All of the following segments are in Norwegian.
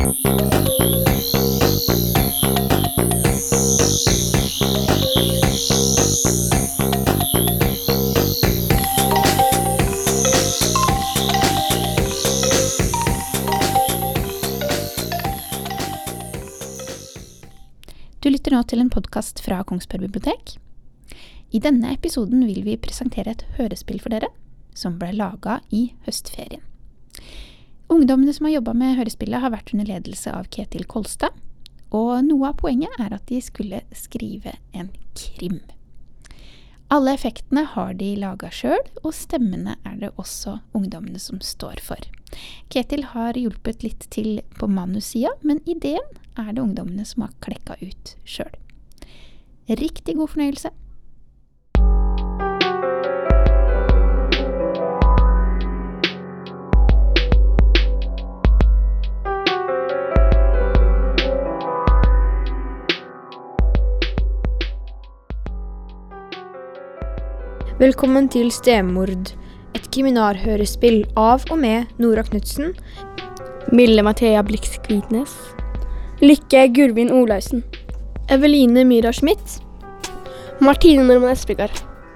Du lytter nå til en podcast fra Kongsberg Bibliotek. I denne episoden vil vi presentere et hørespill for dere, som ble laget i høstferien. Ungdommene som har jobbet med hørespillet har vært under ledelse av Ketil Kolstad, og noe av poenget er at de skulle skrive en krim. Alle effektene har de laget selv, og stemmene er det også ungdommene som står for. Ketil har hjulpet litt til på manussida, men ideen er det ungdommene som har klekket ut selv. Riktig god fornøyelse! Velkommen til Stemord, et kriminalhørespill av og med Nora Knudsen, Mille Mathea Blix-Kvitnes, Lykke Gurvin Olausen, Eveline Myra Schmidt, Martine Norman Espegard.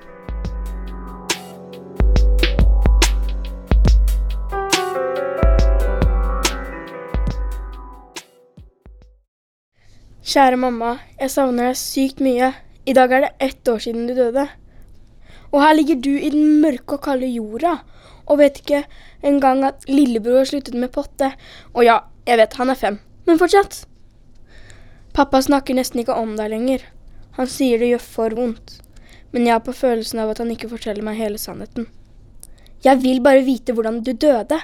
Kjære mamma, jeg savner deg sykt mye. I dag er det 1 år siden du døde. Og her ligger du i den mørke og kalde jorda, og vet ikke engang at lillebror har sluttet med potte. Og ja, jeg vet han er 5, men fortsatt. Pappa snakker nesten ikke om deg lenger. Han sier det gjør for vondt, men jeg har på følelsen av at han ikke forteller meg hele sannheten. Jeg vil bare vite hvordan du døde.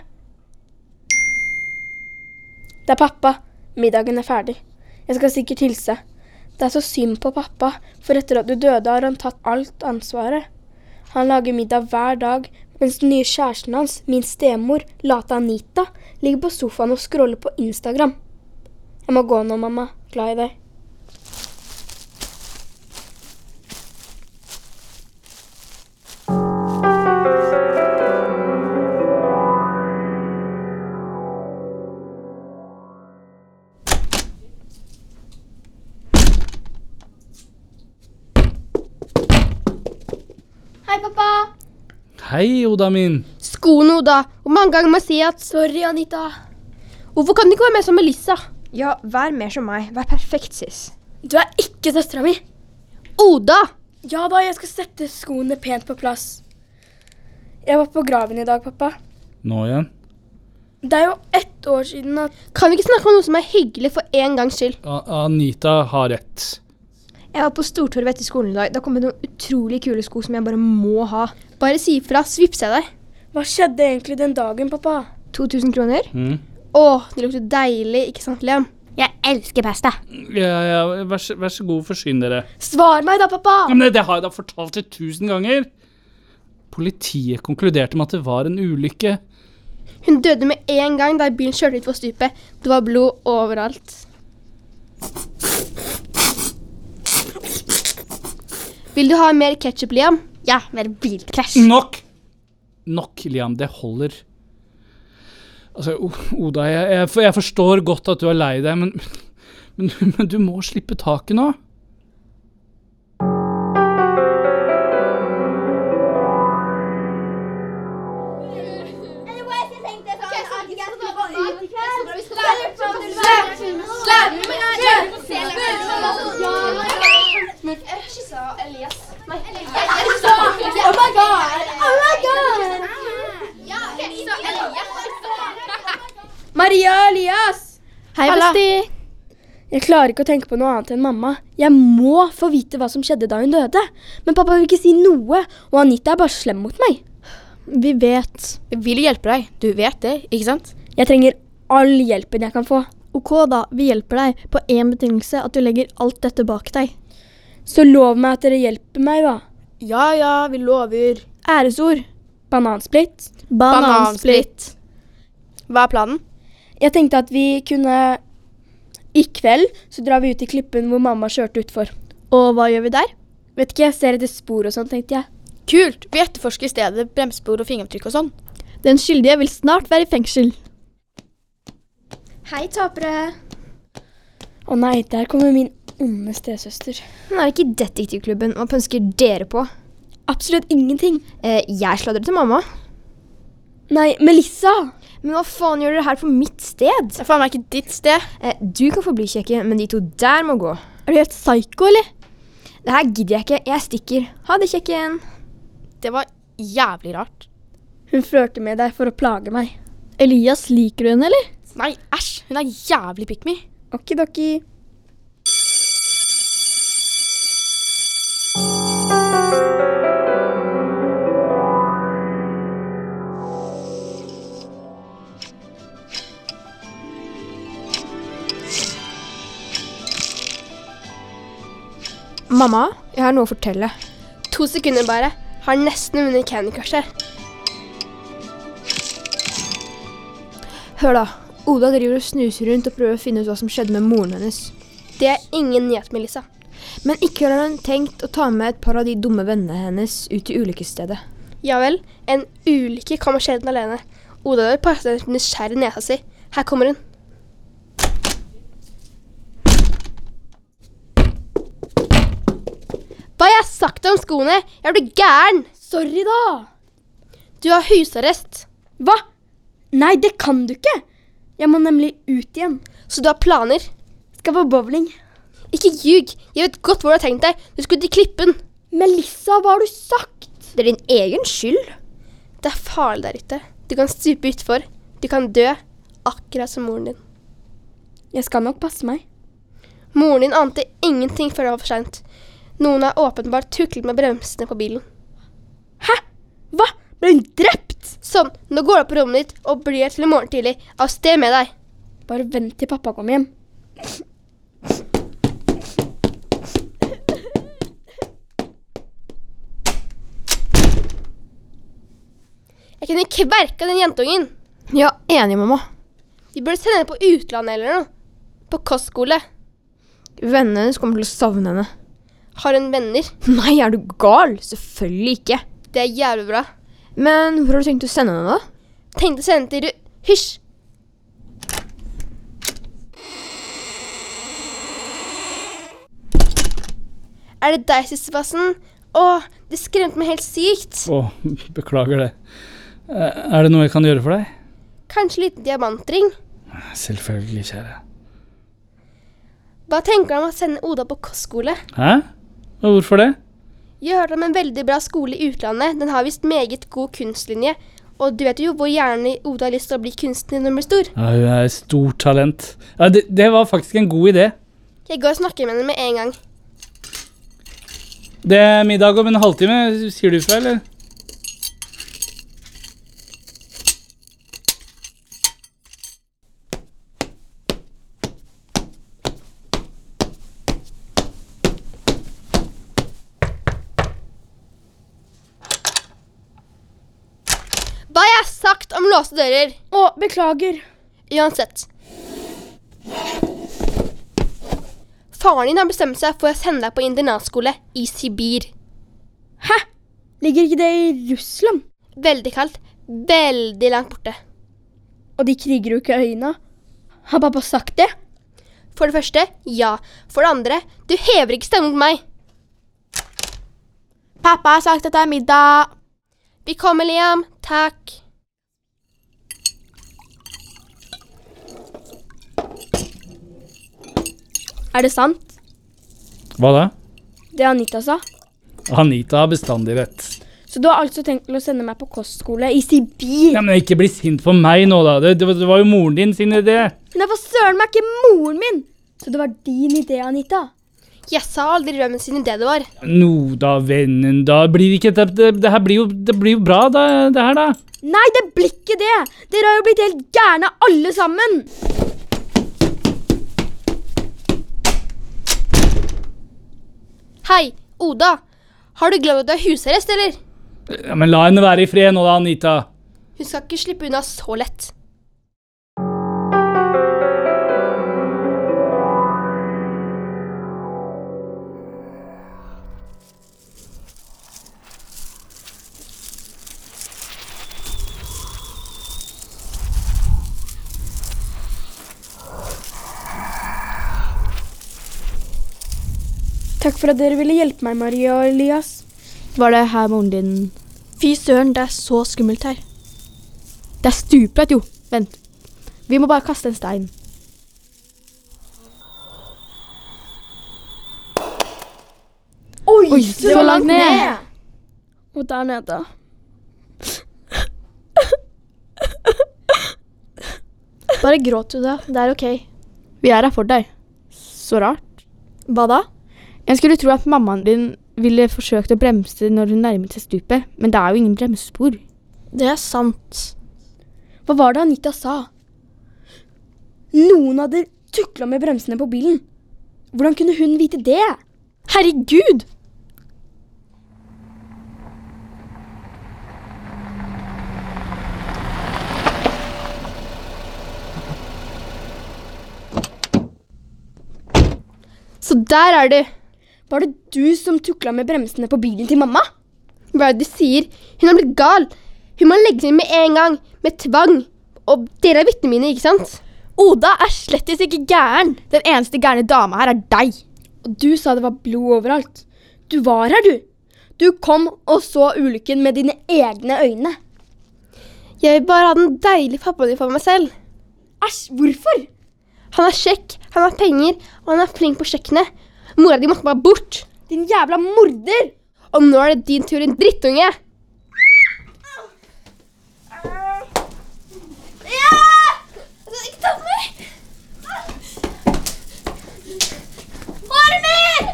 Det er pappa. Middagen er ferdig. Jeg skal sikkert hilse. Det er så synd på pappa, for etter at du døde har han tatt alt ansvaret. Han lager middag hver dag, mens den nye kjæresten hans, min stemor, Lata Anita, ligger på sofaen og scroller på Instagram. Jeg må gå nå, mamma. Glad i deg. Hei, pappa! Hei, Oda min. Skoene, Oda. Hvor mange ganger må jeg si at... Sorry, Anita. Hvorfor kan du ikke være med som Melissa? Ja, vær mer som meg. Vær perfekt, sis. Du er ikke søstera mi. Oda! Ja da, jeg skal sette skoene pent på plass. Jeg var på graven i dag, pappa. Nå igjen? Det er jo 1 år siden at... Kan vi ikke snakke om noe som er hyggelig for en gangs skyld? Anita har rett. Jeg var på stortorvet etter skolen i dag. Da kom det noen utrolig kule sko som jeg bare må ha. Bare si ifra, så vipser jeg deg. Hva skjedde egentlig den dagen, pappa? 2000 kroner. Åh, det lukter deilig, ikke sant, Liam? Jeg elsker pasta. Ja, vær så god, forsyn dere. Svar meg da, pappa! Ja, men det har jeg da fortalt 1000 ganger. Politiet konkluderte med at det var en ulykke. Hun døde med en gang da bilen kjørte ut for stupet. Det var blod overalt. Vil du ha mer ketchup, Liam? Ja, mer bilkrasj. Nok, Liam, det holder. Altså, Oda, jeg forstår godt at du er lei deg, men du må slippe taket nå. Maria, Elias! Hei, Besti! Jeg klarer ikke å tenke på noe annet enn mamma. Jeg må få vite hva som skjedde da hun døde. Men pappa vil ikke si noe, og Anita er bare slem mot meg. Vi vet. Jeg vil hjelpe deg. Du vet det, ikke sant? Jeg trenger all hjelpen jeg kan få. Ok da, vi hjelper deg på en betingelse, at du legger alt dette bak deg. Så lov meg at dere hjelper meg da. Ja, vi lover. Æresord. Banansplitt. Banansplitt. Hva er planen? Jeg tenkte at vi kunne... I kveld så drar vi ut i klippen hvor mamma kjørte utfor. Og hva gjør vi der? Vet ikke, jeg ser etter spor og sånn, tenkte jeg. Kult, vi etterforsker stedet, bremspor og fingeravtrykk og sånn. Den skyldige vil snart være i fengsel. Hei, tapere. Å nei, der kommer min onde stesøster. Hun er ikke i detektivklubben. Hva pønsker dere på? Absolutt ingenting. Jeg sladrer til mamma. Nei, Melissa! Men hva faen gjør dere her på mitt sted? Det er faen meg ikke ditt sted. Du kan få bli kjekke, men de to der må gå. Er du helt psyko, eller? Det her gidder jeg ikke. Jeg stikker. Ha det, kjekken. Det var jævlig rart. Hun flørte med deg for å plage meg. Elias, liker du henne, eller? Nei, æsj, hun er jævlig pick me. Okidoki. Mamma, jeg har noe å fortelle. 2 sekunder bare. Har nesten vunnet Candy Crush her. Hør da, Oda driver og snuser rundt og prøver å finne ut hva som skjedde med moren hennes. Det er ingen nyhet, Melissa. Men ikke har hun tenkt å ta med et par av de dumme vennene hennes ut til ulykkesstedet. Ja vel, en ulykke kommer sjelden alene. Oda har passet en nysgjerrig i nesa si. Her kommer hun. Hva har jeg sagt om skoene? Jeg blir gæren. Sorry da. Du har husarrest. Hva? Nei, det kan du ikke. Jeg må nemlig ut igjen. Så du har planer? Skal på bowling. Ikke ljug. Jeg vet godt hvor du har tenkt deg. Du skulle til Klippen. Melissa, hva har du sagt? Det er din egen skyld. Det er farlig der ute. Du kan stupe utfor. Du kan dø, akkurat som moren din. Jeg skal nok passe meg. Moren din ante ingenting før det var for sent. Noen har åpenbart tuklet med bremsene på bilen. Hæ? Hva? Ble hun drept? Sånn, nå går du opp på rommet ditt og blir til i morgen tidlig. Av sted med deg. Bare vent til pappa kommer hjem. Jeg kunne kverka den jentungen. Ja, enig, mamma. Vi burde sende henne på utlandet eller noe. På kostskole. Vennene hennes kommer til å savne henne. Har hun venner? Nei, er du gal? Selvfølgelig ikke. Det er jævlig bra. Men hvor har du tenkt å sende henne da? Tenkte å sende til Hysj! Er det deg, søsterfassen? Åh, det skremte meg helt sykt. Beklager det. Er det noe jeg kan gjøre for deg? Kanskje litt diamantring? Selvfølgelig, kjære. Hva tenker du om å sende Oda på kostskole? Hæ? Og hvorfor det? Jeg har hørt om en veldig bra skole i utlandet. Den har vist meget god kunstlinje. Og du vet jo hvor gjerne Oda har lyst til å bli kunstner når hun blir stor. Ja, hun er et stort talent. Ja, det var faktisk en god idé. Jeg går og snakker med henne med en gang. Det er middag om en halvtime, sier du fra, eller? Hva har jeg sagt om låste dører? Å, beklager. Uansett. Faren din har bestemt seg for å sende deg på internatskole i Sibir. Hæ? Ligger ikke det i Russland? Veldig kaldt, veldig langt borte. Og de kriger jo Ukraina. Har pappa sagt det? For det første, ja. For det andre, du hever ikke stemmen mot meg. Pappa har sagt at det er middag. Vi kommer, Liam. Takk. Er det sant? Hva da? Det Anita sa? Anita har bestandig rett. Så du har altså tenkt til å sende meg på kostskole i Sibir? Ja, men ikke bli sint på meg nå da. Det var jo moren din sin idé. Hun er for søren meg ikke moren min! Så det var din idé, Anita? Jeg sa aldri hvem sin idé det var. Nå da, vennen da. Blir ikke det her blir jo bra da, det her da. Nei, det blir ikke det! Dere har jo blitt helt gærne alle sammen! Hei, Oda. Har du glemt at du har husarrest, eller? Ja, men la henne være i fred nå da, Anita. Hun skal ikke slippe unna så lett. Takk for at dere ville hjelpe meg, Maria og Elias. Var det her moren din? Fy søren, det er så skummelt her. Det er stupbratt, jo. Vent. Vi må bare kaste en stein. Oi, det var langt ned. Og der nede. Bare gråt du da, det er ok. Vi er her for deg. Så rart. Hva da? Jeg skulle tro at mammaen din ville forsøkt å bremse når hun nærmet seg stupet, men det er jo ingen bremsespor. Det er sant. Hva var det Anita sa? Noen hadde tuklet med bremsene på bilen. Hvordan kunne hun vite det? Herregud! Så der er du. Var det du som tuklet med bremsene på bilen til mamma? Hva er det du sier? Hun har blitt gal. Hun må legge seg med en gang, med tvang. Og dere er vitnene mine, ikke sant? Oda er slettes ikke gæren. Den eneste gærne dama her er deg. Og du sa det var blod overalt. Du var her, du. Du kom og så ulykken med dine egne øyne. Jeg vil bare ha den deilige pappaen for meg selv. Æsj, hvorfor? Han er kjekk, han har penger, og han er flink på kjøkkenet. Mora di måtte bare bort. Din jævla morder! Og nå er det din tur, en drittunge. Ikke ta på meg! Armer!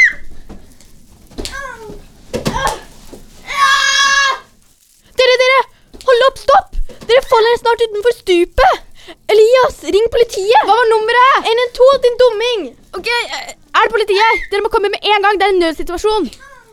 Dere! Hold opp, stopp! Dere faller snart utenfor stupet. Elias, ring politiet. Hva var nummeret? 112, din dumming. Ok, er det politiet? Dere må komme med en gang, det er en nødsituasjon.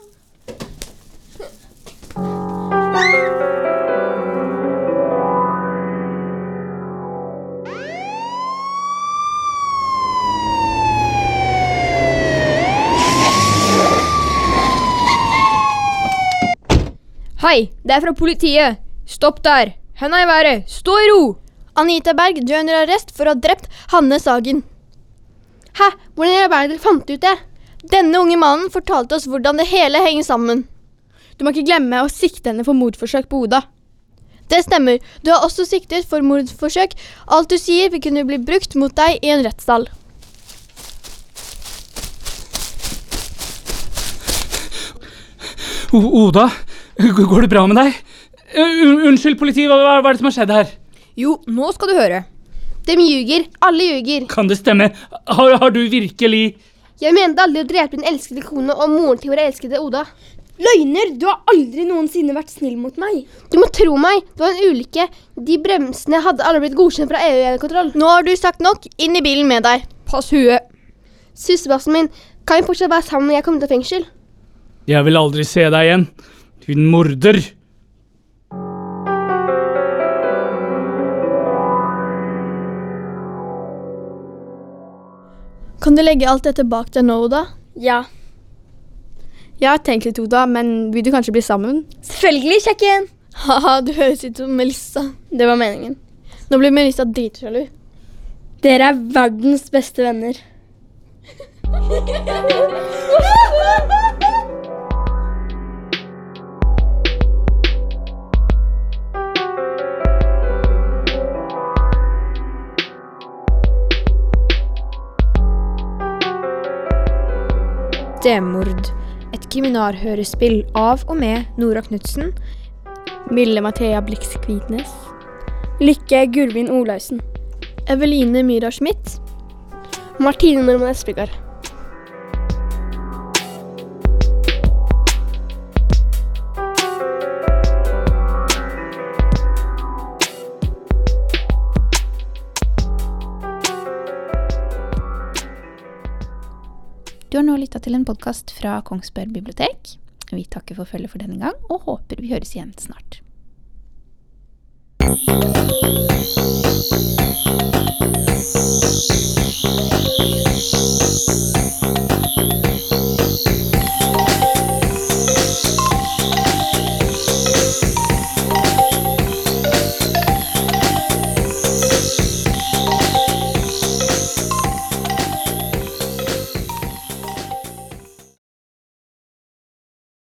Hei, det er fra politiet. Stopp der. Henda i været. Stå i ro. Anita Berg, du er under arrest for å ha drept Hanne Sagen. Hæ? Hvordan er det bare dere fant ut det? Denne unge mannen fortalte oss hvordan det hele henger sammen. Du må ikke glemme å sikte henne for mordforsøk på Oda. Det stemmer. Du har også siktet for mordforsøk. Alt du sier vil kunne bli brukt mot deg i en rettssal. Oda, går det bra med deg? Unnskyld, politi, hva er det som har skjedd her? Jo, nå skal du høre. De ljuger. Alle ljuger. Kan det stemme? Har du virkelig... Jeg mente aldri å drepe din elskede kone og moren til vår elskede Oda. Løgner! Du har aldri noensinne vært snill mot meg. Du må tro meg, det var en ulykke. De bremsene hadde alle blitt godkjent fra EU-kontroll. Nå har du sagt nok. Inn i bilen med deg. Pass huet. Sussebassen min, kan vi fortsatt være sammen når jeg kommer til fengsel? Jeg vil aldri se deg igjen. Din morder. Kan du legge alt dette bak deg nå, Oda? Ja. Jeg har tenkt litt, Oda, men vil du kanskje bli sammen? Selvfølgelig, kjekken. Haha, du høres ut som Melissa. Det var meningen. Nå blir Melissa dritsjalu. Dere er verdens beste venner. Stemord. Et kriminalhørespill av og med Nora Knudsen. Mille Mathea Blix Kvitnes. Lykke Gurvin Olausen. Eveline Myra Schmidt. Martine Norman Espegard. Du har nå lyttet til en podcast fra Kongsberg bibliotek. Vi takker for følget for denne gang, og håper vi høres igjen snart.